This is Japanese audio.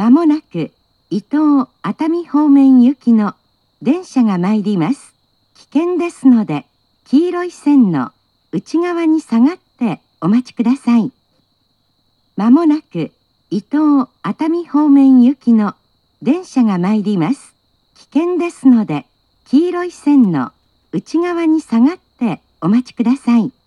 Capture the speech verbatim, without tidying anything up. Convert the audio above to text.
まもなく伊東熱海方面行きの電車が参ります。危険ですので、黄色い線の内側に下がってお待ちください。まもなく伊東熱海方面行きの電車が参ります。危険ですので、黄色い線の内側に下がってお待ちください。